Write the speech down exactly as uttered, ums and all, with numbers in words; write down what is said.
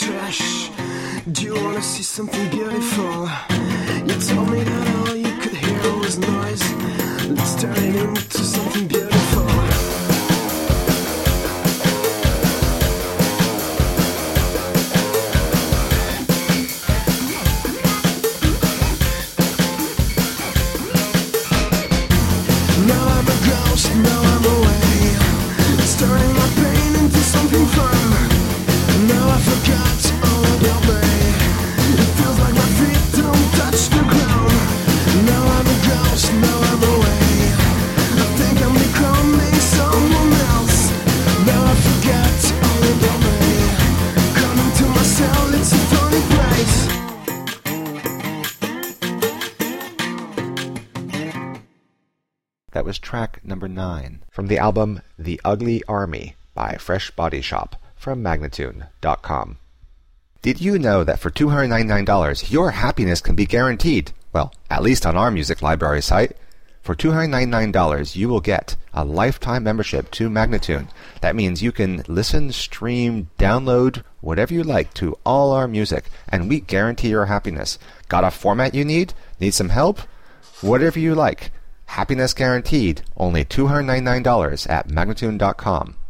trash. Do you wanna see something beautiful? You told me that all you could hear was noise. Let's turn it into something beautiful. Now I'm a ghost, now I'm away. It's turning my pain into something fun. Now I forgot all about me. It feels like my feet don't touch the ground. Now I'm a ghost, now I'm away. I think I'm becoming someone else. Now I forgot all about me. Coming to myself, it's a funny place. That was track number nine from the album The Ugly Army by Fresh Body Shop from Magnatune dot com. Did you know that for two hundred ninety-nine dollars your happiness can be guaranteed? Well, at least on our music library site. For two hundred ninety-nine dollars you will get a lifetime membership to Magnatune. That means you can listen, stream, download, whatever you like to all our music, and we guarantee your happiness. Got a format you need? Need some help? Whatever you like. Happiness guaranteed. Only two hundred ninety-nine dollars at Magnatune dot com.